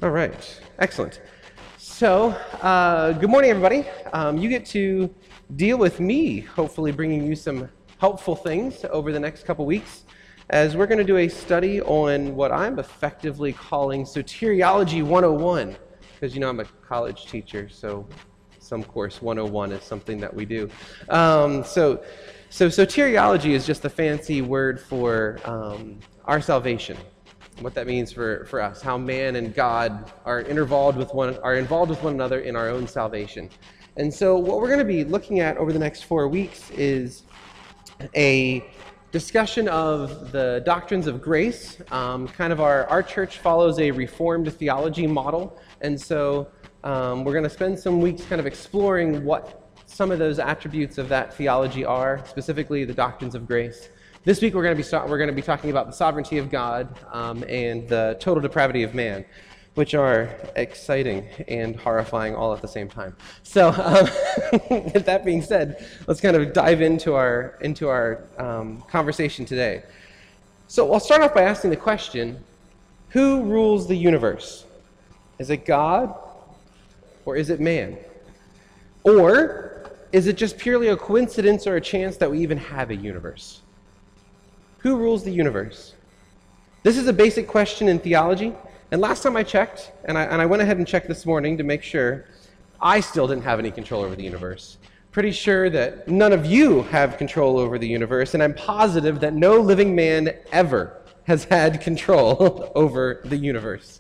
All right, excellent. So, good morning, everybody. You get to deal with me, hopefully bringing you some helpful things over the next couple weeks, as we're going to do a study on what I'm effectively calling Soteriology 101, because you know I'm a college teacher, so some course 101 is something that we do. So soteriology is just a fancy word for our salvation. What that means for us, how man and God are involved with one another in our own salvation. And so what we're going to be looking at over the next 4 weeks is a discussion of the doctrines of grace. Kind of our church follows a Reformed theology model, and so we're going to spend some weeks kind of exploring what some of those attributes of that theology are, specifically the doctrines of grace. This week we're going to be talking about the sovereignty of God and the total depravity of man, which are exciting and horrifying all at the same time. So, with that being said, let's kind of dive into our conversation today. So, I'll start off by asking the question: who rules the universe? Is it God, or is it man? Or is it just purely a coincidence or a chance that we even have a universe? Who rules the universe? This is a basic question in theology, and last time I checked, and I went ahead and checked this morning to make sure, I still didn't have any control over the universe. Pretty sure that none of you have control over the universe, and I'm positive that no living man ever has had control over the universe.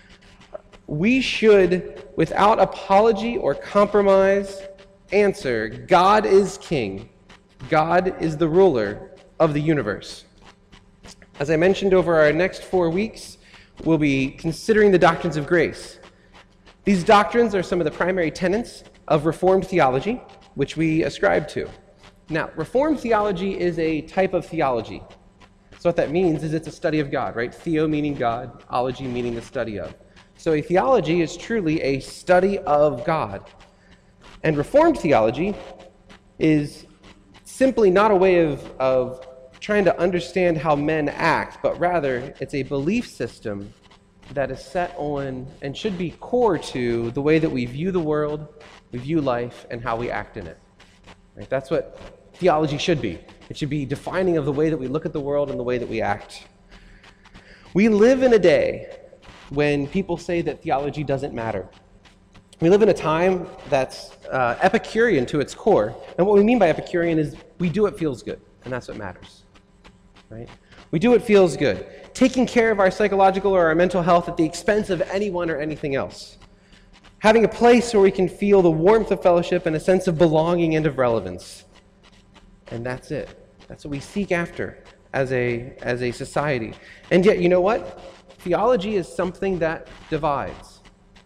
We should, without apology or compromise, answer: God is king. God is the ruler of the universe. As I mentioned, over our next 4 weeks, we'll be considering the doctrines of grace. These doctrines are some of the primary tenets of Reformed theology, which we ascribe to. Now, Reformed theology is a type of theology. So what that means is it's a study of God, right? Theo meaning God, ology meaning the study of. So a theology is truly a study of God. And Reformed theology is simply not a way of trying to understand how men act, but rather it's a belief system that is set on and should be core to the way that we view the world, we view life, and how we act in it. Right? That's what theology should be. It should be defining of the way that we look at the world and the way that we act. We live in a day when people say that theology doesn't matter. We live in a time that's Epicurean to its core. And what we mean by Epicurean is we do what feels good, and that's what matters. Right? We do what feels good, taking care of our psychological or our mental health at the expense of anyone or anything else. Having a place where we can feel the warmth of fellowship and a sense of belonging and of relevance. And that's it. That's what we seek after as a society. And yet, you know what? Theology is something that divides.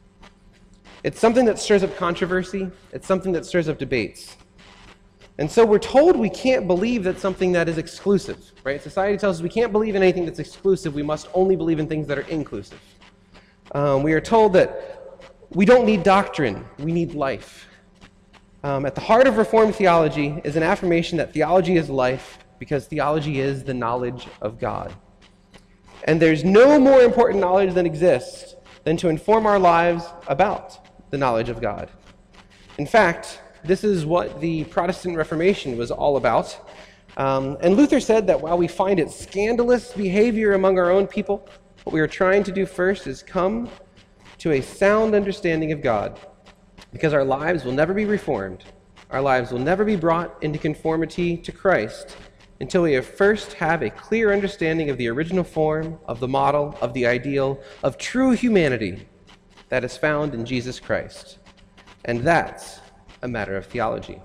It's something that stirs up controversy. It's something that stirs up debates. And so we're told we can't believe that something that is exclusive, right? Society tells us we can't believe in anything that's exclusive. We must only believe in things that are inclusive. We are told that we don't need doctrine. We need life. At the heart of Reformed theology is an affirmation that theology is life because theology is the knowledge of God. And there's no more important knowledge that exists than to inform our lives about the knowledge of God. In fact, this is what the Protestant Reformation was all about. And Luther said that while we find it scandalous behavior among our own people, what we are trying to do first is come to a sound understanding of God, because our lives will never be reformed. Our lives will never be brought into conformity to Christ until we first have a clear understanding of the original form, of the model, of the ideal, of true humanity that is found in Jesus Christ. And that's a matter of theology.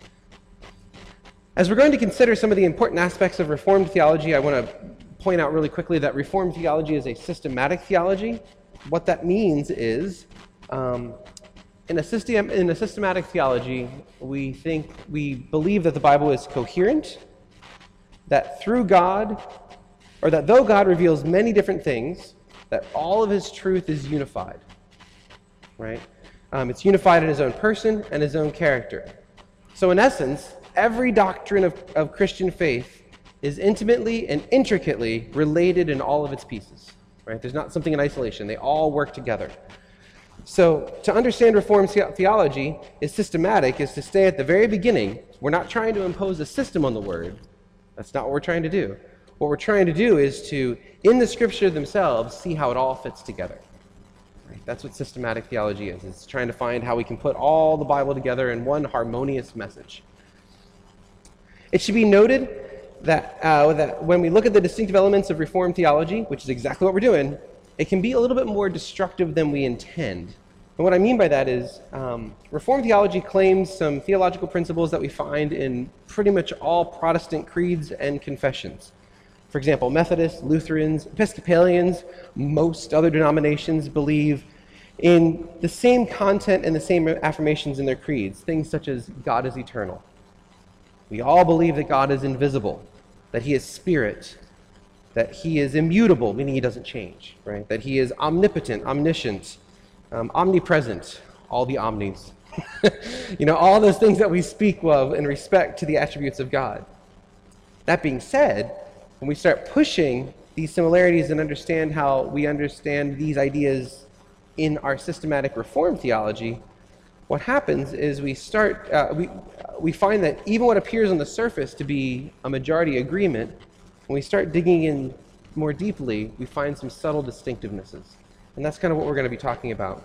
As we're going to consider some of the important aspects of Reformed theology, I want to point out really quickly that Reformed theology is a systematic theology. What that means is, in a systematic theology, we believe that the Bible is coherent, that through God, or that though God reveals many different things, that all of his truth is unified, right? It's unified in his own person and his own character. So in essence, every doctrine of Christian faith is intimately and intricately related in all of its pieces. right? There's not something in isolation. They all work together. So to understand Reformed theology is systematic, is to stay at the very beginning. We're not trying to impose a system on the Word. That's not what we're trying to do. What we're trying to do is to, in the Scripture themselves, see how it all fits together. Right? That's what systematic theology is. It's trying to find how we can put all the Bible together in one harmonious message. It should be noted that when we look at the distinctive elements of Reformed theology, which is exactly what we're doing, it can be a little bit more destructive than we intend. And what I mean by that is Reformed theology claims some theological principles that we find in pretty much all Protestant creeds and confessions. For example, Methodists, Lutherans, Episcopalians, most other denominations believe in the same content and the same affirmations in their creeds, things such as God is eternal. We all believe that God is invisible, that he is spirit, that he is immutable, meaning he doesn't change, right? That he is omnipotent, omniscient, omnipresent, all the omnis. All those things that we speak of in respect to the attributes of God. That being said, when we start pushing these similarities and understand how we understand these ideas in our systematic Reformed theology, what happens is we find that even what appears on the surface to be a majority agreement, when we start digging in more deeply, we find some subtle distinctivenesses. And that's kind of what we're going to be talking about.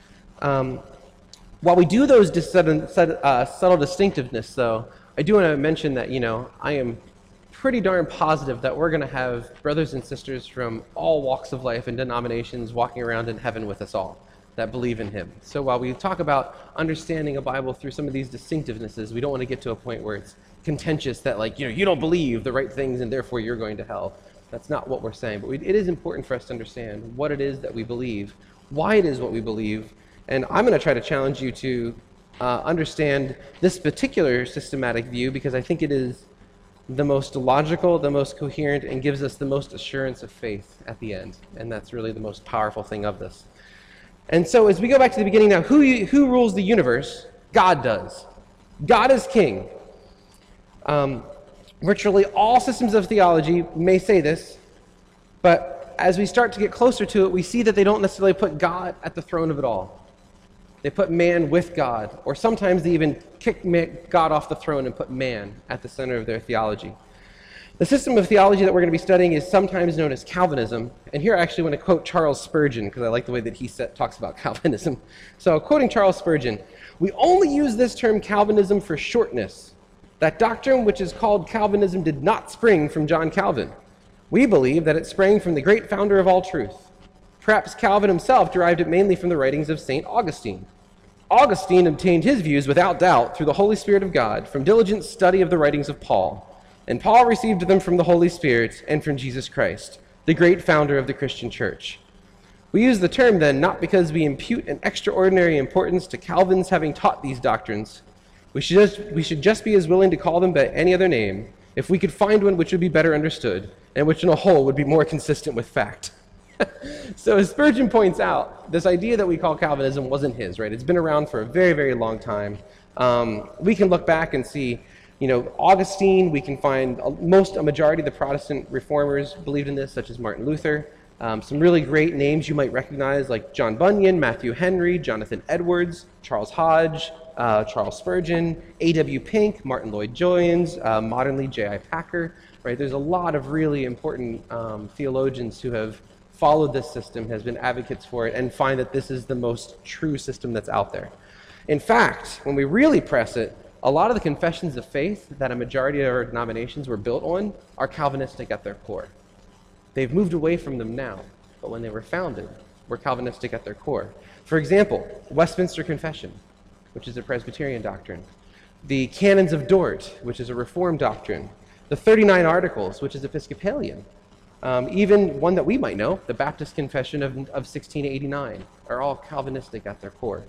While we do those subtle distinctiveness, though, I do want to mention that, I am pretty darn positive that we're going to have brothers and sisters from all walks of life and denominations walking around in heaven with us all that believe in him. So while we talk about understanding a Bible through some of these distinctivenesses, we don't want to get to a point where it's contentious that, you don't believe the right things and therefore you're going to hell. That's not what we're saying. But it is important for us to understand what it is that we believe, why it is what we believe, and I'm going to try to challenge you to understand this particular systematic view because I think it is the most logical, the most coherent, and gives us the most assurance of faith at the end. And that's really the most powerful thing of this. And so as we go back to the beginning now, who rules the universe? God does. God is king. Virtually all systems of theology may say this, but as we start to get closer to it, we see that they don't necessarily put God at the throne of it all. They put man with God, or sometimes they even kick God off the throne and put man at the center of their theology. The system of theology that we're going to be studying is sometimes known as Calvinism, and here I actually want to quote Charles Spurgeon, because I like the way that he talks about Calvinism. So, quoting Charles Spurgeon, "We only use this term Calvinism for shortness. That doctrine which is called Calvinism did not spring from John Calvin. We believe that it sprang from the great founder of all truth. Perhaps Calvin himself derived it mainly from the writings of St. Augustine. Augustine obtained his views without doubt through the Holy Spirit of God from diligent study of the writings of Paul, and Paul received them from the Holy Spirit and from Jesus Christ, the great founder of the Christian church. We use the term then not because we impute an extraordinary importance to Calvin's having taught these doctrines. We should just be as willing to call them by any other name if we could find one which would be better understood and which in a whole would be more consistent with fact." So as Spurgeon points out, this idea that we call Calvinism wasn't his, right? It's been around for a very, very long time. We can look back and see, Augustine, we can find a majority of the Protestant reformers believed in this, such as Martin Luther. Some really great names you might recognize, like John Bunyan, Matthew Henry, Jonathan Edwards, Charles Hodge, Charles Spurgeon, A.W. Pink, Martin Lloyd-Jones, modernly J.I. Packer, right? There's a lot of really important theologians who have followed this system, has been advocates for it, and find that this is the most true system that's out there. In fact, when we really press it, a lot of the confessions of faith that a majority of our denominations were built on are Calvinistic at their core. They've moved away from them now, but when they were founded, were Calvinistic at their core. For example, Westminster Confession, which is a Presbyterian doctrine, the Canons of Dort, which is a Reformed doctrine, the 39 Articles, which is Episcopalian, even one that we might know, the Baptist Confession of 1689, are all Calvinistic at their core.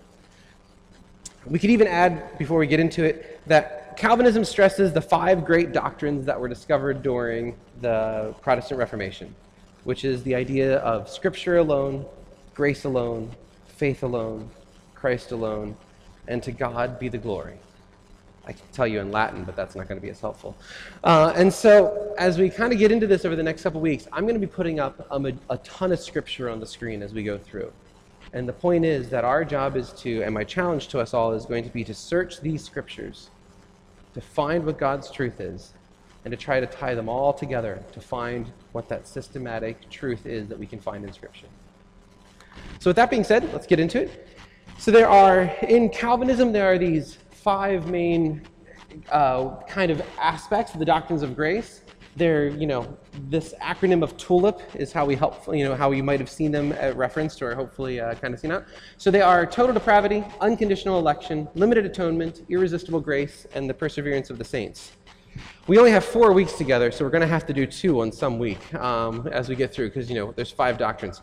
We could even add, before we get into it, that Calvinism stresses the 5 great doctrines that were discovered during the Protestant Reformation, which is the idea of Scripture alone, grace alone, faith alone, Christ alone, and to God be the glory. I can tell you in Latin, but that's not going to be as helpful. And so as we kind of get into this over the next couple weeks, I'm going to be putting up a ton of scripture on the screen as we go through. And the point is that our job is to, and my challenge to us all is going to be to search these scriptures, to find what God's truth is, and to try to tie them all together to find what that systematic truth is that we can find in Scripture. So with that being said, let's get into it. So in Calvinism, there are these 5 main kind of aspects of the doctrines of grace. They're, this acronym of TULIP is how we help, how you might have seen them referenced or hopefully kind of seen out. So they are total depravity, unconditional election, limited atonement, irresistible grace, and the perseverance of the saints. We only have 4 weeks together, so we're going to have to do 2 on some week as we get through, because, there's 5 doctrines.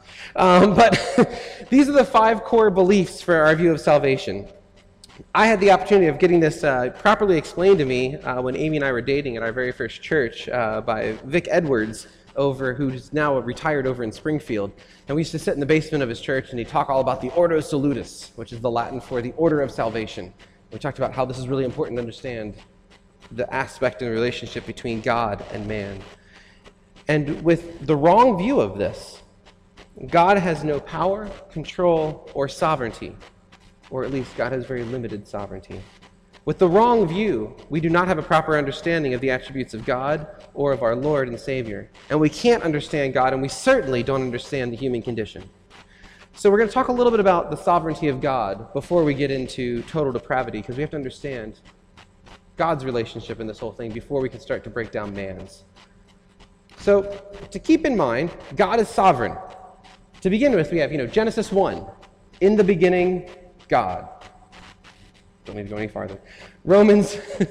But these are the 5 core beliefs for our view of salvation. I had the opportunity of getting this properly explained to me when Amy and I were dating at our very first church by Vic Edwards, who's now retired over in Springfield. And we used to sit in the basement of his church, and he'd talk all about the Ordo Salutis, which is the Latin for the order of salvation. We talked about how this is really important to understand the aspect and the relationship between God and man. And with the wrong view of this, God has no power, control, or sovereignty, or at least God has very limited sovereignty. With the wrong view, we do not have a proper understanding of the attributes of God or of our Lord and Savior. And we can't understand God, and we certainly don't understand the human condition. So we're going to talk a little bit about the sovereignty of God before we get into total depravity, because we have to understand God's relationship in this whole thing before we can start to break down man's. So to keep in mind, God is sovereign. To begin with, we have, Genesis 1. In the beginning, God. Don't need to go any farther. Romans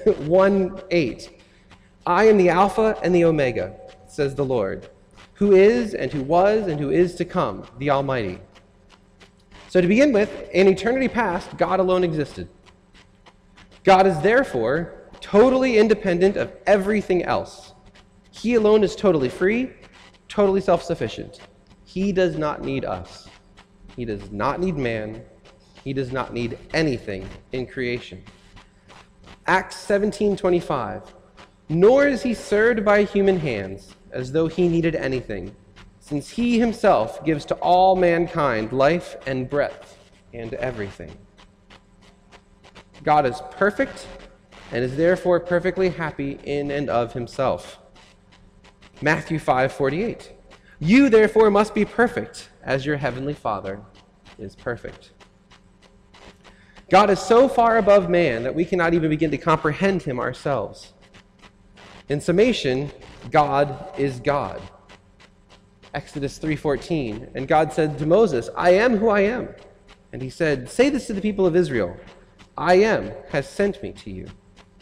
1:8. I am the Alpha and the Omega, says the Lord, who is and who was and who is to come, the Almighty. So to begin with, in eternity past, God alone existed. God is therefore totally independent of everything else. He alone is totally free, totally self-sufficient. He does not need us. He does not need man. He does not need anything in creation. Acts 17:25. Nor is he served by human hands, as though he needed anything, since he himself gives to all mankind life and breath and everything. God is perfect and is therefore perfectly happy in and of himself. Matthew 5:48. You therefore must be perfect, as your heavenly Father is perfect. God is so far above man that we cannot even begin to comprehend him ourselves. In summation, God is God. Exodus 3:14. And God said to Moses, I am who I am. And he said, say this to the people of Israel. I am has sent me to you.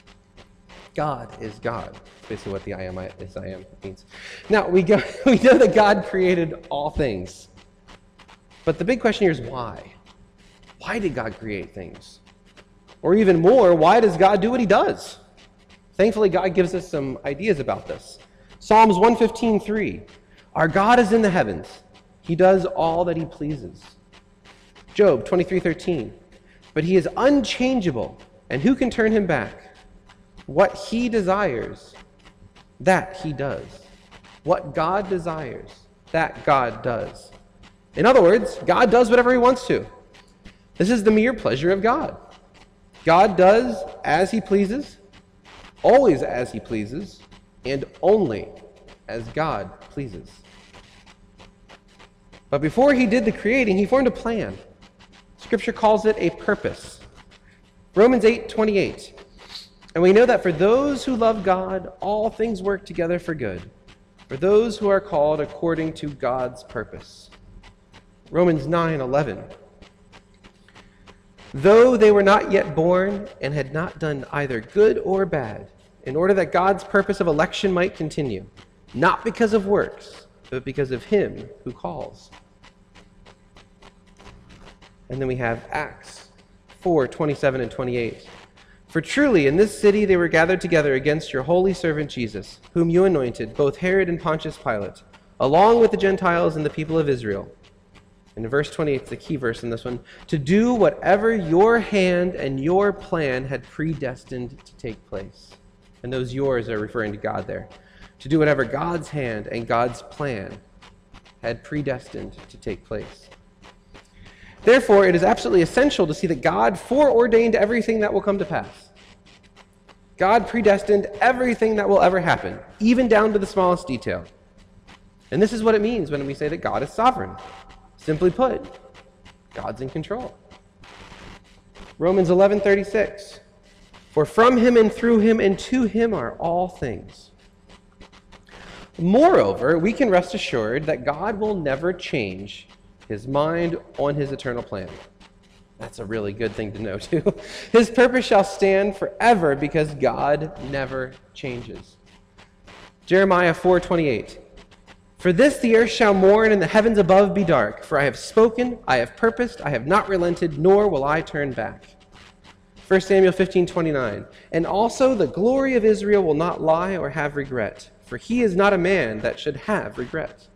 God is God. That's basically what the I am means. Now, we know that God created all things. But the big question here is why? Why did God create things? Or even more, why does God do what he does? Thankfully, God gives us some ideas about this. Psalms 115:3. Our God is in the heavens. He does all that he pleases. Job 23:13. But he is unchangeable, and who can turn him back? What he desires, that he does. What God desires, that God does. In other words, God does whatever he wants to. This is the mere pleasure of God. God does as he pleases, always as he pleases, and only as God pleases. But before he did the creating, he formed a plan. Scripture calls it a purpose. Romans 8:28. And we know that for those who love God, all things work together for good, for those who are called according to God's purpose. Romans 9:11. Though they were not yet born and had not done either good or bad, in order that God's purpose of election might continue, not because of works, but because of him who calls. And then we have Acts 4:27 and 28. For truly in this city they were gathered together against your holy servant Jesus, whom you anointed, both Herod and Pontius Pilate, along with the Gentiles and the people of Israel. And in verse 28, it's the key verse in this one, to do whatever your hand and your plan had predestined to take place. And those yours are referring to God there. To do whatever God's hand and God's plan had predestined to take place. Therefore, it is absolutely essential to see that God foreordained everything that will come to pass. God predestined everything that will ever happen, even down to the smallest detail. And this is what it means when we say that God is sovereign. Simply put, God's in control. Romans 11:36. For from him and through him and to him are all things. Moreover, we can rest assured that God will never change his mind on his eternal plan. That's a really good thing to know, too. His purpose shall stand forever because God never changes. Jeremiah 4:28. For this the earth shall mourn and the heavens above be dark. For I have spoken, I have purposed, I have not relented, nor will I turn back. 1 Samuel 15:29. And also the glory of Israel will not lie or have regret. For he is not a man that should have regret.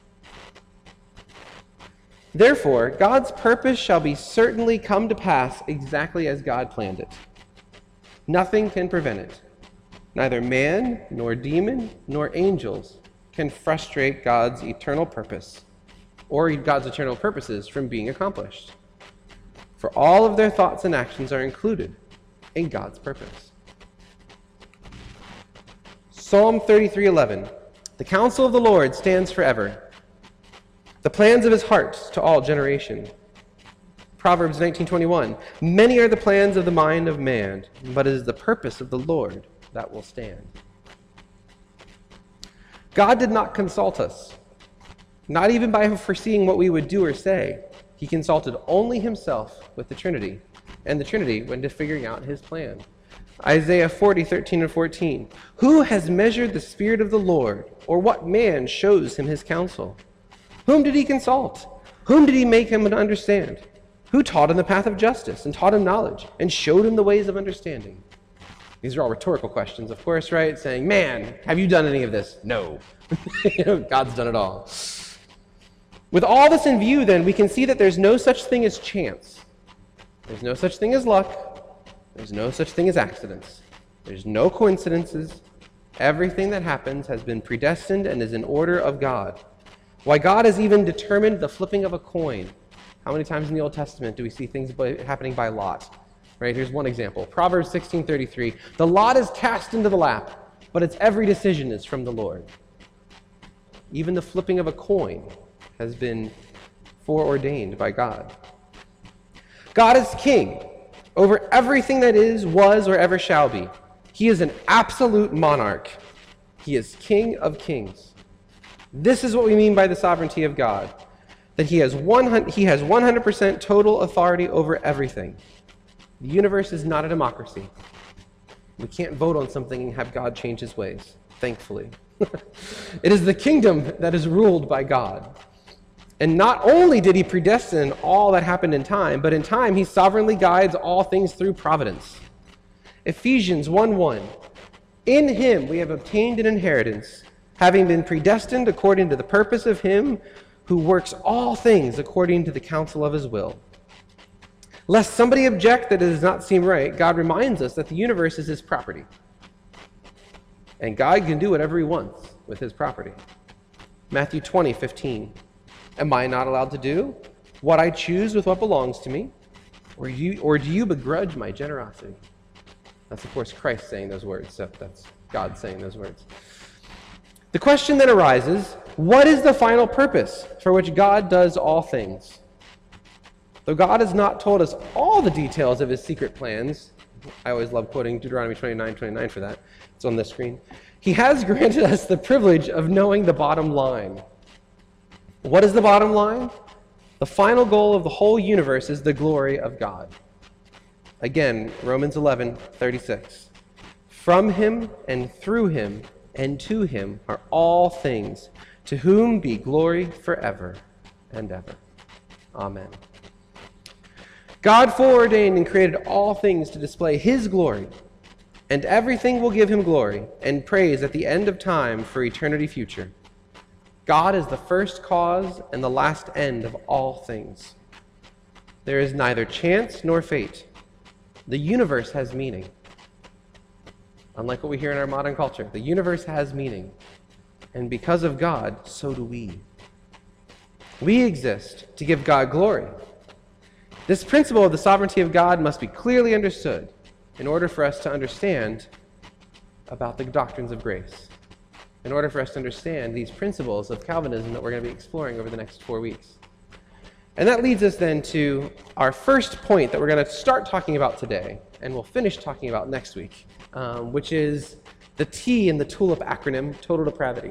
Therefore, God's purpose shall be certainly come to pass exactly as God planned it. Nothing can prevent it. Neither man, nor demon, nor angels can frustrate God's eternal purpose or God's eternal purposes from being accomplished. For all of their thoughts and actions are included in God's purpose. Psalm 33:11. The counsel of the Lord stands forever, the plans of his heart to all generation. Proverbs 19:21. Many are the plans of the mind of man, but it is the purpose of the Lord that will stand. God did not consult us, not even by foreseeing what we would do or say. He consulted only himself with the Trinity, and the Trinity went to figuring out his plan. Isaiah 40:13 and 14. Who has measured the Spirit of the Lord, or what man shows him his counsel? Whom did he consult? Whom did he make him to understand? Who taught him the path of justice, and taught him knowledge, and showed him the ways of understanding? These are all rhetorical questions, of course, right? Saying, man, have you done any of this? No. God's done it all. With all this in view, then, we can see that there's no such thing as chance. There's no such thing as luck. There's no such thing as accidents. There's no coincidences. Everything that happens has been predestined and is in order of God. Why God has even determined the flipping of a coin. How many times in the Old Testament do we see things happening by lot? Right, here's one example. Proverbs 16:33. The lot is cast into the lap, but its every decision is from the Lord. Even the flipping of a coin has been foreordained by God. God is king over everything that is, was, or ever shall be. He is an absolute monarch. He is King of kings. This is what we mean by the sovereignty of God, that he has 100% total authority over everything. The universe is not a democracy. We can't vote on something and have God change his ways, thankfully. It is the kingdom that is ruled by God. And not only did he predestine all that happened in time, but in time he sovereignly guides all things through providence. Ephesians 1:1. In him we have obtained an inheritance, having been predestined according to the purpose of him who works all things according to the counsel of his will. Lest somebody object that it does not seem right, God reminds us that the universe is his property. And God can do whatever he wants with his property. Matthew 20:15. Am I not allowed to do what I choose with what belongs to me? Or do you begrudge my generosity? That's, of course, Christ saying those words, so that's God saying those words. The question then arises, what is the final purpose for which God does all things? Though God has not told us all the details of his secret plans, I always love quoting Deuteronomy 29:29 for that. It's on this screen. He has granted us the privilege of knowing the bottom line. What is the bottom line? The final goal of the whole universe is the glory of God. Again, Romans 11:36. From him and through him and to him are all things, to whom be glory forever and ever. Amen. God foreordained and created all things to display his glory, and everything will give him glory and praise at the end of time for eternity future. God is the first cause and the last end of all things. There is neither chance nor fate. The universe has meaning. Unlike what we hear in our modern culture, the universe has meaning. And because of God, so do we. We exist to give God glory. This principle of the sovereignty of God must be clearly understood in order for us to understand about the doctrines of grace, in order for us to understand these principles of Calvinism that we're going to be exploring over the next 4 weeks. And that leads us then to our first point that we're going to start talking about today, and we'll finish talking about next week, which is the T in the TULIP acronym, total depravity.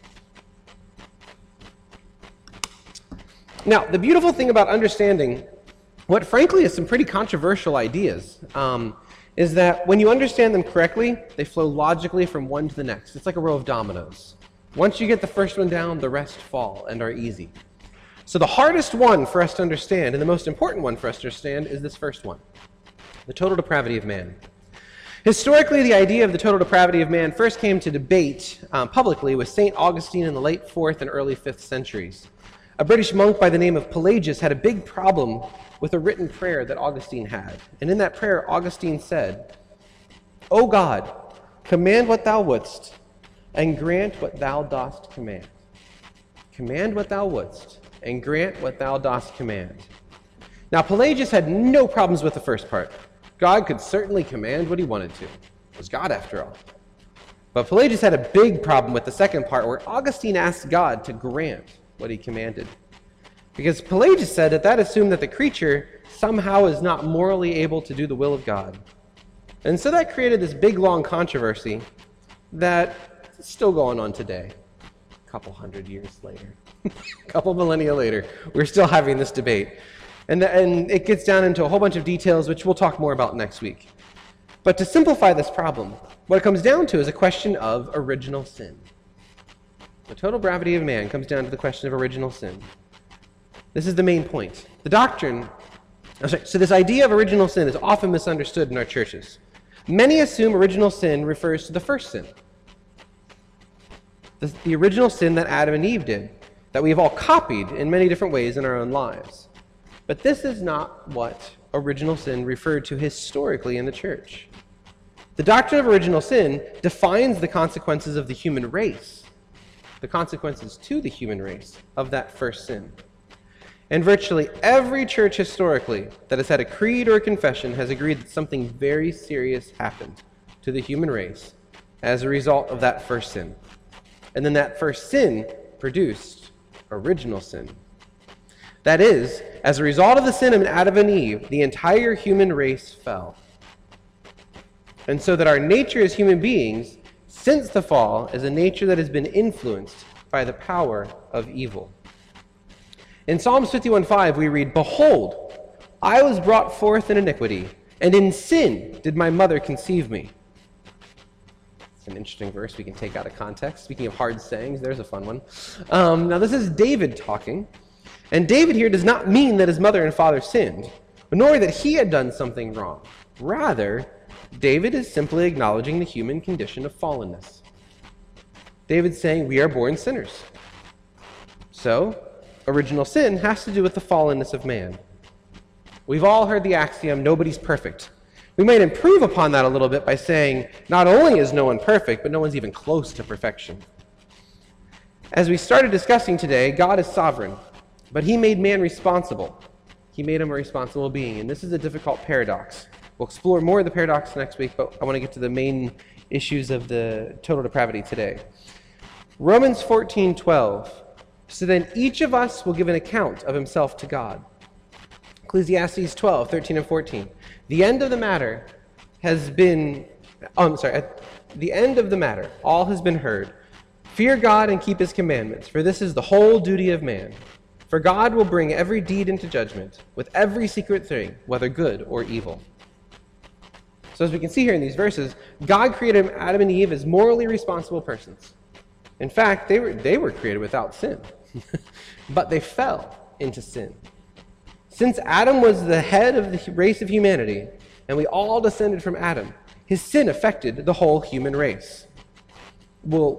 Now, the beautiful thing about understanding what frankly is some pretty controversial ideas is that when you understand them correctly, they flow logically from one to the next. It's like a row of dominoes. Once you get the first one down, the rest fall and are easy. So the hardest one for us to understand, and the most important one for us to understand, is this first one, the total depravity of man. Historically, the idea of the total depravity of man first came to debate publicly with St. Augustine in the late 4th and early 5th centuries. A British monk by the name of Pelagius had a big problem with a written prayer that Augustine had. And in that prayer, Augustine said, "O God, command what thou wouldst, and grant what thou dost command." Command what thou wouldst, and grant what thou dost command. Now, Pelagius had no problems with the first part. God could certainly command what he wanted to. It was God, after all. But Pelagius had a big problem with the second part, where Augustine asked God to grant what he commanded. Because Pelagius said that assumed that the creature somehow is not morally able to do the will of God. And so that created this big, long controversy that is still going on today. A couple hundred years later, a couple millennia later, we're still having this debate. And it gets down into a whole bunch of details, which we'll talk more about next week. But to simplify this problem, what it comes down to is a question of original sin. The total depravity of man comes down to the question of original sin. This is the main point. So this idea of original sin is often misunderstood in our churches. Many assume original sin refers to the first sin. The original sin that Adam and Eve did, that we have all copied in many different ways in our own lives. But this is not what original sin referred to historically in the church. The doctrine of original sin defines the consequences of the human race, the consequences to the human race of that first sin. And virtually every church historically that has had a creed or a confession has agreed that something very serious happened to the human race as a result of that first sin. And then that first sin produced original sin. That is, as a result of the sin of Adam and Eve, the entire human race fell. And so that our nature as human beings, since the fall, is a nature that has been influenced by the power of evil. In Psalms 51:5, we read, "Behold, I was brought forth in iniquity, and in sin did my mother conceive me." It's an interesting verse we can take out of context. Speaking of hard sayings, there's a fun one. Now, this is David talking. And David here does not mean that his mother and father sinned, nor that he had done something wrong. Rather, David is simply acknowledging the human condition of fallenness. David's saying we are born sinners. So, original sin has to do with the fallenness of man. We've all heard the axiom, nobody's perfect. We might improve upon that a little bit by saying, not only is no one perfect, but no one's even close to perfection. As we started discussing today, God is sovereign, but he made man responsible. He made him a responsible being, and this is a difficult paradox. We'll explore more of the paradox next week, but I want to get to the main issues of the total depravity today. Romans 14:12. So then each of us will give an account of himself to God. Ecclesiastes 12:13 and 14. The end of the matter has been, at the end of the matter, all has been heard. Fear God and keep his commandments, for this is the whole duty of man. For God will bring every deed into judgment, with every secret thing, whether good or evil. So as we can see here in these verses, God created Adam and Eve as morally responsible persons. In fact, they were created without sin, but they fell into sin. Since Adam was the head of the race of humanity, and we all descended from Adam, his sin affected the whole human race. Well,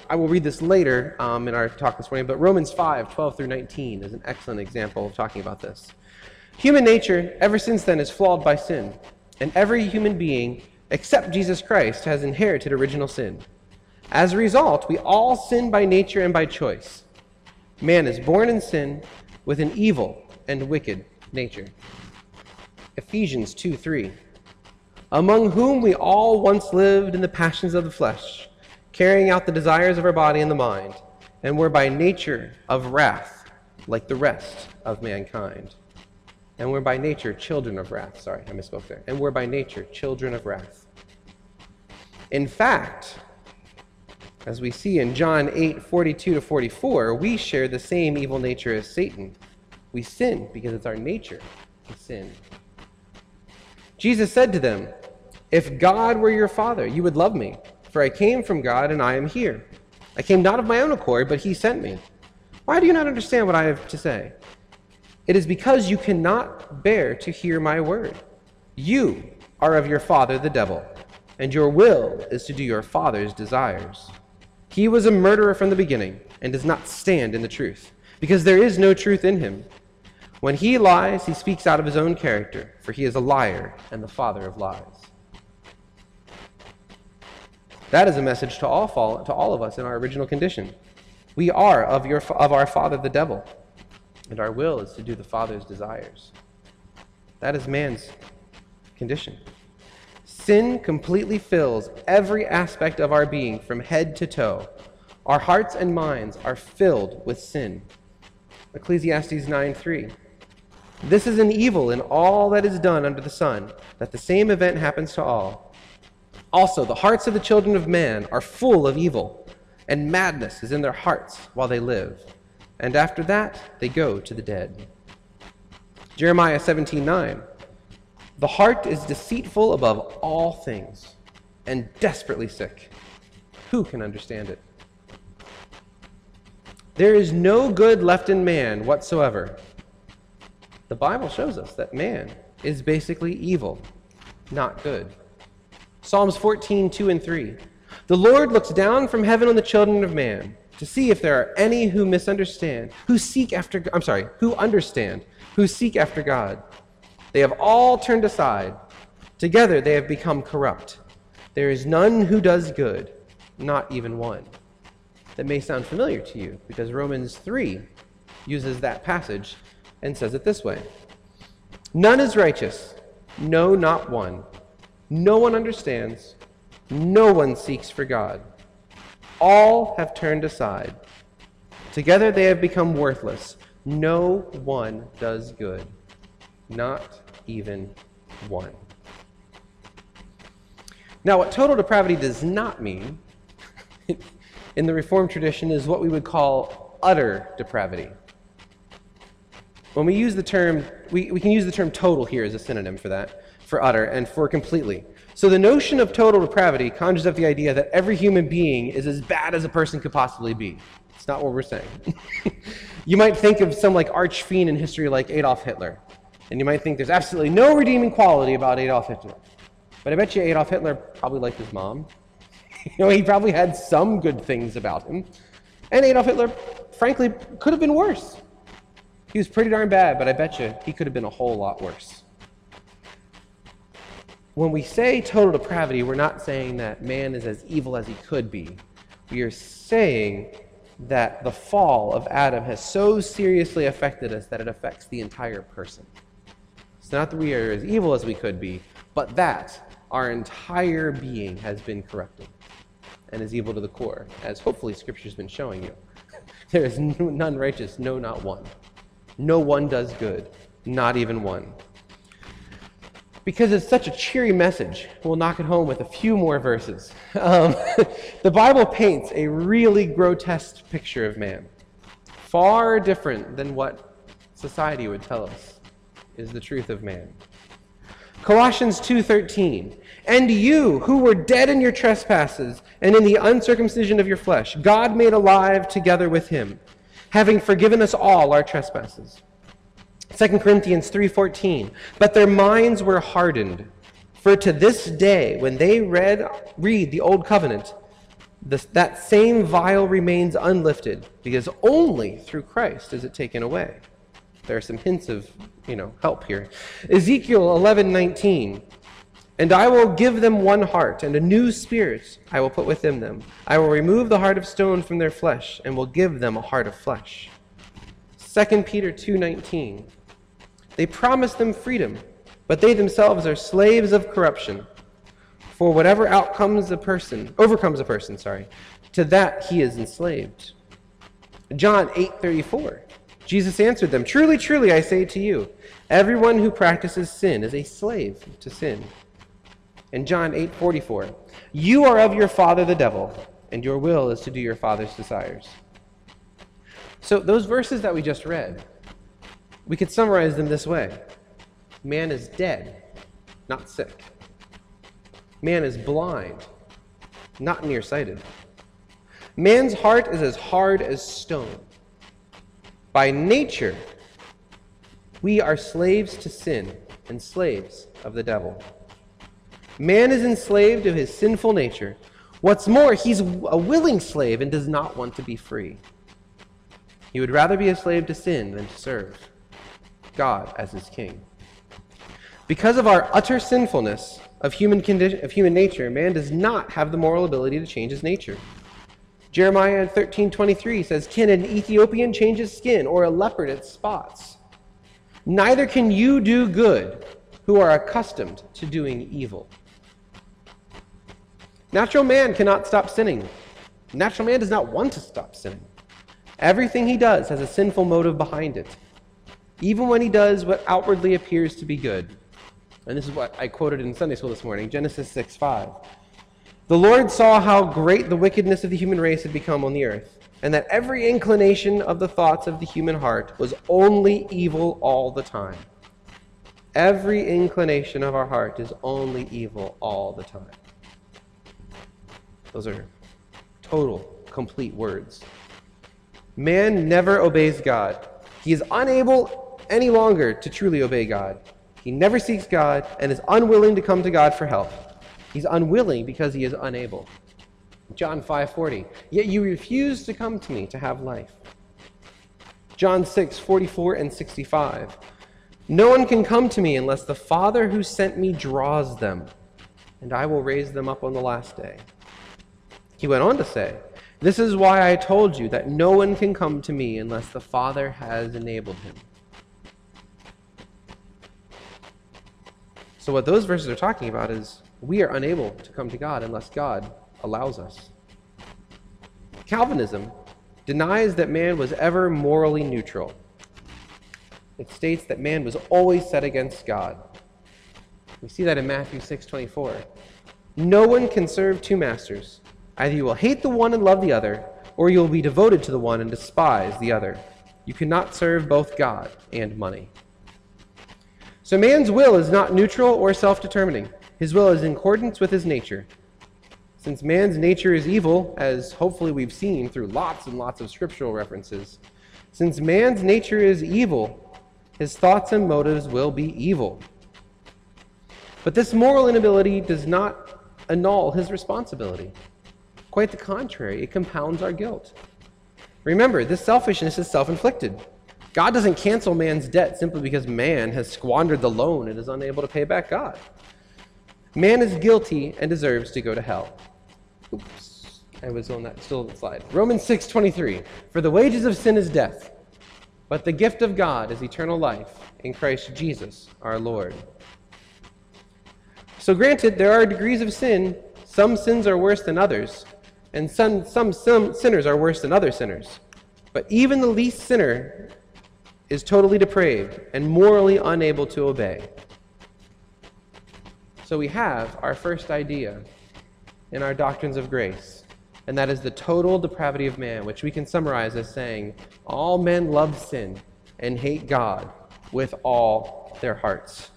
I will read this later in our talk this morning, but Romans 5:12 through 19 is an excellent example of talking about this. Human nature, ever since then, is flawed by sin, and every human being, except Jesus Christ, has inherited original sin. As a result, we all sin by nature and by choice. Man is born in sin with an evil and wicked nature. Ephesians 2:3. Among whom we all once lived in the passions of the flesh, carrying out the desires of our body and the mind, and were by nature of wrath, like the rest of mankind. And we're by nature children of wrath. Sorry, I misspoke there. And we're by nature children of wrath. In fact, as we see in John 8:42-44, we share the same evil nature as Satan. We sin because it's our nature to sin. Jesus said to them, "If God were your Father, you would love me, for I came from God and I am here. I came not of my own accord, but he sent me. Why do you not understand what I have to say? It is because you cannot bear to hear my word. You are of your father the devil, and your will is to do your father's desires. He was a murderer from the beginning and does not stand in the truth, because there is no truth in him. When he lies, he speaks out of his own character, for he is a liar and the father of lies." That is a message to all of us in our original condition. We are of our father the devil, and our will is to do the Father's desires. That is man's condition. Sin completely fills every aspect of our being from head to toe. Our hearts and minds are filled with sin. Ecclesiastes 9:3. This is an evil in all that is done under the sun, that the same event happens to all. Also, the hearts of the children of man are full of evil, and madness is in their hearts while they live. And after that, they go to the dead. Jeremiah 17:9. The heart is deceitful above all things, and desperately sick. Who can understand it? There is no good left in man whatsoever. The Bible shows us that man is basically evil, not good. Psalms 14:2-3. The Lord looks down from heaven on the children of man to see if there are any who understand, who seek after God. They have all turned aside. Together they have become corrupt. There is none who does good, not even one. That may sound familiar to you because Romans 3 uses that passage and says it this way. None is righteous, no, not one. No one understands. No one seeks for God. All have turned aside. Together they have become worthless. No one does good, not even one. Now, what total depravity does not mean in the Reformed tradition is what we would call utter depravity. When we use the term, we can use the term total here as a synonym for that, for utter and for completely. So the notion of total depravity conjures up the idea that every human being is as bad as a person could possibly be. It's not what we're saying. You might think of some like arch fiend in history like Adolf Hitler, and you might think there's absolutely no redeeming quality about Adolf Hitler. But I bet you Adolf Hitler probably liked his mom. He probably had some good things about him. And Adolf Hitler, frankly, could have been worse. He was pretty darn bad, but I bet you he could have been a whole lot worse. When we say total depravity, we're not saying that man is as evil as he could be. We are saying that the fall of Adam has so seriously affected us that it affects the entire person. It's not that we are as evil as we could be, but that our entire being has been corrupted and is evil to the core, as hopefully Scripture's been showing you. There is none righteous, no, not one. No one does good, not even one. Because it's such a cheery message, we'll knock it home with a few more verses. The Bible paints a really grotesque picture of man, far different than what society would tell us is the truth of man. Colossians 2:13, and you who were dead in your trespasses and in the uncircumcision of your flesh, God made alive together with him, having forgiven us all our trespasses. 2 Corinthians 3:14, but their minds were hardened, for to this day when they read the Old Covenant, that same vial remains unlifted because only through Christ is it taken away. There are some hints of, help here. Ezekiel 11:19. And I will give them one heart, and a new spirit I will put within them. I will remove the heart of stone from their flesh, and will give them a heart of flesh. 2 Peter 2:19. They promise them freedom, but they themselves are slaves of corruption. For whatever overcomes a person, to that he is enslaved. John 8:34. Jesus answered them, Truly, truly, I say to you, everyone who practices sin is a slave to sin. And John 8:44, you are of your father the devil, and your will is to do your father's desires. So those verses that we just read, we could summarize them this way. Man is dead, not sick. Man is blind, not nearsighted. Man's heart is as hard as stone. By nature, we are slaves to sin and slaves of the devil. Man is enslaved to his sinful nature. What's more, he's a willing slave and does not want to be free. He would rather be a slave to sin than to serve God as his king. Because of our utter sinfulness of human nature, man does not have the moral ability to change his nature. Jeremiah 13:23 says, Can an Ethiopian change his skin, or a leopard its spots? Neither can you do good who are accustomed to doing evil. Natural man cannot stop sinning. Natural man does not want to stop sinning. Everything he does has a sinful motive behind it, even when he does what outwardly appears to be good. And this is what I quoted in Sunday school this morning, Genesis 6:5. The Lord saw how great the wickedness of the human race had become on the earth, and that every inclination of the thoughts of the human heart was only evil all the time. Every inclination of our heart is only evil all the time. Those are total, complete words. Man never obeys God. He is unable any longer to truly obey God. He never seeks God and is unwilling to come to God for help. He's unwilling because he is unable. John 5:40, yet you refuse to come to me to have life. John 6:44 and 65, no one can come to me unless the Father who sent me draws them, and I will raise them up on the last day. He went on to say, this is why I told you that no one can come to me unless the Father has enabled him. So what those verses are talking about is we are unable to come to God unless God allows us. Calvinism denies that man was ever morally neutral. It states that man was always set against God. We see that in Matthew 6:24. No one can serve two masters. Either you will hate the one and love the other, or you will be devoted to the one and despise the other. You cannot serve both God and money. So man's will is not neutral or self-determining. His will is in accordance with his nature. Since man's nature is evil, as hopefully we've seen through lots and lots of scriptural references, since man's nature is evil, his thoughts and motives will be evil. But this moral inability does not annul his responsibility. Quite the contrary, it compounds our guilt. Remember, this selfishness is self-inflicted. God doesn't cancel man's debt simply because man has squandered the loan and is unable to pay back God. Man is guilty and deserves to go to hell. Oops, I was on that, still on the slide. Romans 6:23, for the wages of sin is death, but the gift of God is eternal life in Christ Jesus our Lord. So granted, there are degrees of sin. Some sins are worse than others, and some sinners are worse than other sinners. But even the least sinner is totally depraved and morally unable to obey. So we have our first idea in our doctrines of grace, and that is the total depravity of man, which we can summarize as saying, all men love sin and hate God with all their hearts.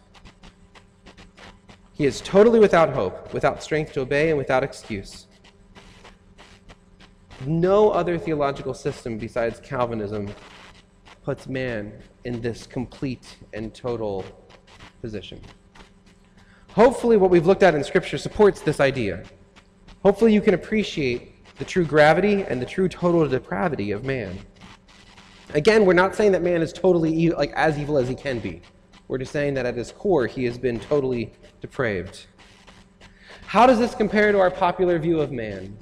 He is totally without hope, without strength to obey, and without excuse. No other theological system besides Calvinism puts man in this complete and total position. Hopefully what we've looked at in Scripture supports this idea. Hopefully you can appreciate the true gravity and the true total depravity of man. Again, we're not saying that man is totally evil, like as evil as he can be. We're just saying that at his core, he has been totally depraved. How does this compare to our popular view of man?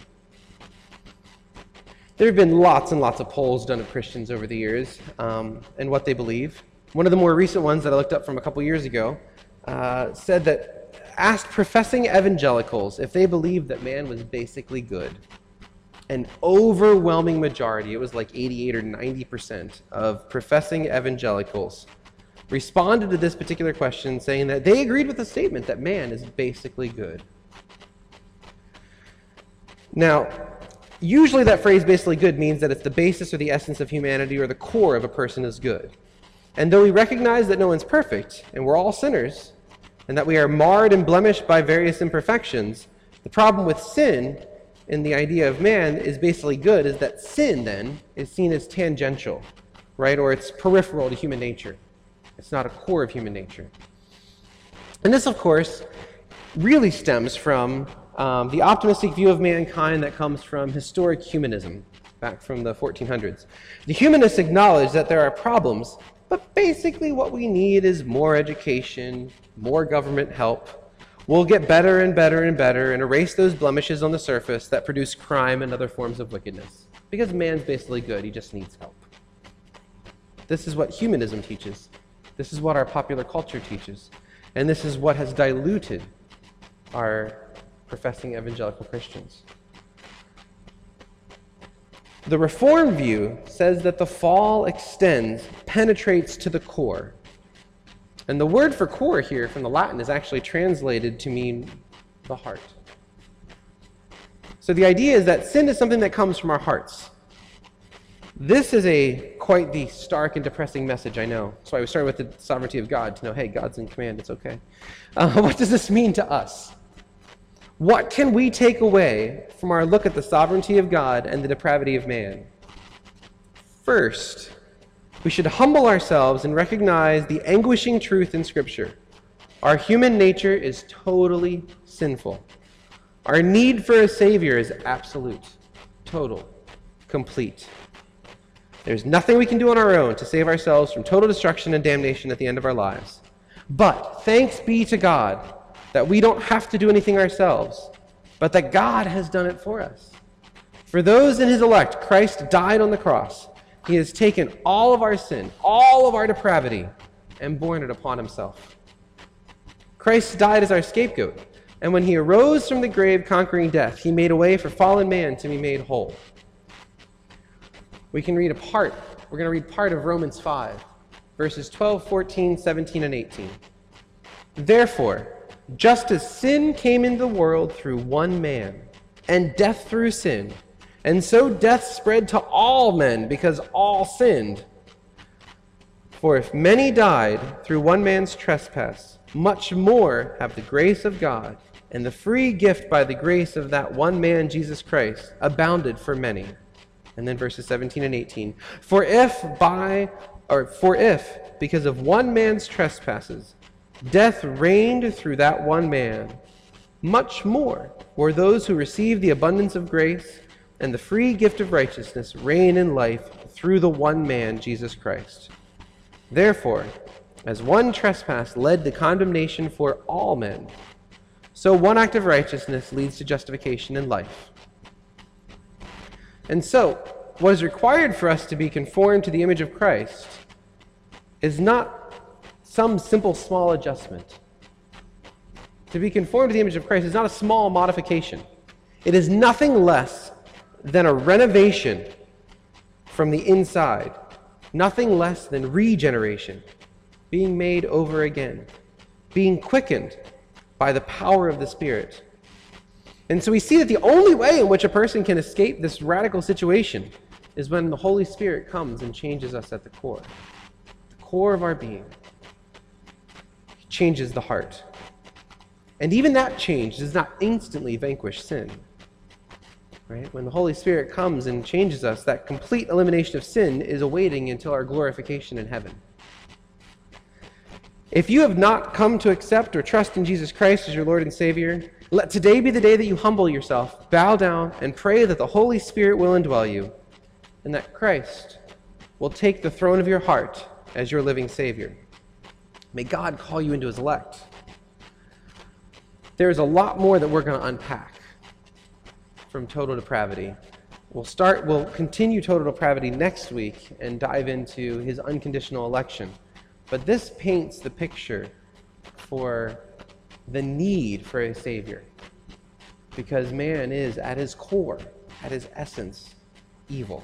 There have been lots and lots of polls done of Christians over the years and what they believe. One of the more recent ones that I looked up from a couple years ago said that asked professing evangelicals if they believed that man was basically good. An overwhelming majority, it was like 88 or 90% of professing evangelicals responded to this particular question saying that they agreed with the statement that man is basically good. Now, usually that phrase basically good means that it's the basis or the essence of humanity or the core of a person is good. And though we recognize that no one's perfect and we're all sinners and that we are marred and blemished by various imperfections, the problem with sin in the idea of man is basically good is that sin then is seen as tangential, right? Or it's peripheral to human nature. It's not a core of human nature. And this, of course, really stems from the optimistic view of mankind that comes from historic humanism, back from the 1400s. The humanists acknowledge that there are problems, but basically what we need is more education, more government help. We'll get better and better and better and erase those blemishes on the surface that produce crime and other forms of wickedness. Because man's basically good, he just needs help. This is what humanism teaches. This is what our popular culture teaches. And this is what has diluted our professing evangelical Christians. The Reformed view says that the fall extends, penetrates to the core. And the word for core here from the Latin is actually translated to mean the heart. So the idea is that sin is something that comes from our hearts. This is quite the stark and depressing message, I know. That's why we started with the sovereignty of God, to know, hey, God's in command, it's okay. What does this mean to us? What can we take away from our look at the sovereignty of God and the depravity of man? First, we should humble ourselves and recognize the anguishing truth in Scripture. Our human nature is totally sinful. Our need for a Savior is absolute, total, complete. There's nothing we can do on our own to save ourselves from total destruction and damnation at the end of our lives. But thanks be to God that we don't have to do anything ourselves, but that God has done it for us. For those in His elect, Christ died on the cross. He has taken all of our sin, all of our depravity, and borne it upon Himself. Christ died as our scapegoat, and when He arose from the grave conquering death, He made a way for fallen man to be made whole. We're going to read part of Romans 5, verses 12, 14, 17, and 18. Therefore, just as sin came into the world through one man, and death through sin, and so death spread to all men because all sinned. For if many died through one man's trespass, much more have the grace of God and the free gift by the grace of that one man, Jesus Christ, abounded for many. And then verses 17 and 18. For if, because of one man's trespasses, death reigned through that one man, much more will those who receive the abundance of grace and the free gift of righteousness reign in life through the one man, Jesus Christ. Therefore, as one trespass led to condemnation for all men, so one act of righteousness leads to justification in life. And so, what is required for us to be conformed to the image of Christ is not some simple small adjustment. To be conformed to the image of Christ is not a small modification. It is nothing less than a renovation from the inside, nothing less than regeneration, being made over again, being quickened by the power of the Spirit. And so we see that the only way in which a person can escape this radical situation is when the Holy Spirit comes and changes us at the core of our being. He changes the heart. And even that change does not instantly vanquish sin. Right? When the Holy Spirit comes and changes us, that complete elimination of sin is awaiting until our glorification in heaven. If you have not come to accept or trust in Jesus Christ as your Lord and Savior, let today be the day that you humble yourself, bow down, and pray that the Holy Spirit will indwell you, and that Christ will take the throne of your heart as your living Savior. May God call you into his elect. There's a lot more that we're going to unpack from total depravity. We'll continue total depravity next week and dive into his unconditional election. But this paints the picture for the need for a Savior. Because man is, at his core, at his essence, evil.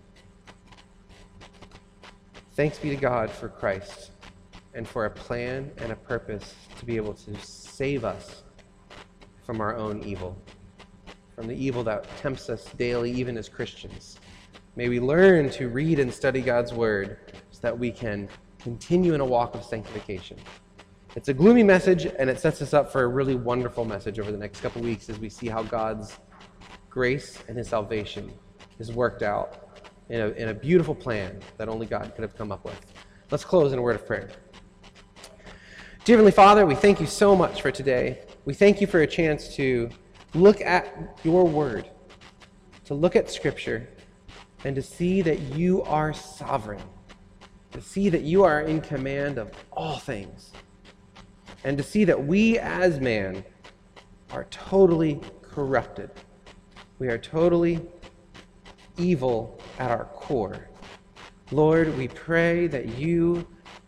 Thanks be to God for Christ and for a plan and a purpose to be able to save us from our own evil, from the evil that tempts us daily, even as Christians. May we learn to read and study God's Word so that we can continue in a walk of sanctification. It's a gloomy message, and it sets us up for a really wonderful message over the next couple weeks as we see how God's grace and his salvation is worked out in a beautiful plan that only God could have come up with. Let's close in a word of prayer. Dear Heavenly Father, we thank you so much for today. We thank you for a chance to look at your word, to look at Scripture, and to see that you are sovereign, to see that you are in command of all things, and to see that we as man are totally corrupted. We are totally evil at our core. Lord, we pray that you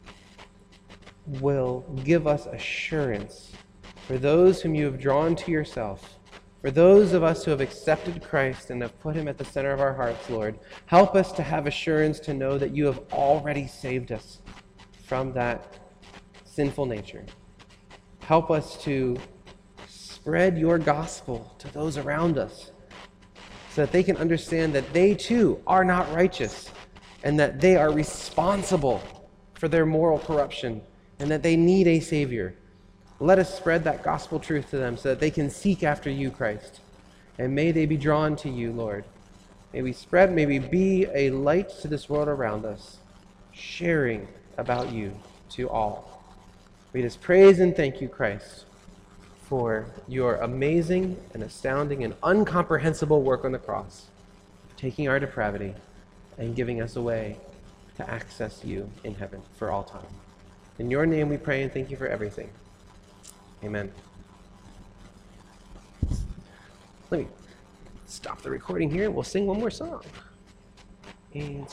will give us assurance for those whom you have drawn to yourself, for those of us who have accepted Christ and have put him at the center of our hearts, Lord. Help us to have assurance to know that you have already saved us from that sinful nature. Help us to spread your gospel to those around us so that they can understand that they too are not righteous and that they are responsible for their moral corruption and that they need a Savior. Let us spread that gospel truth to them so that they can seek after you, Christ. And may they be drawn to you, Lord. May we be a light to this world around us, sharing about you to all. We just praise and thank you, Christ, for your amazing and astounding and incomprehensible work on the cross, taking our depravity and giving us a way to access you in heaven for all time. In your name we pray and thank you for everything. Amen. Let me stop the recording here and we'll sing one more song. And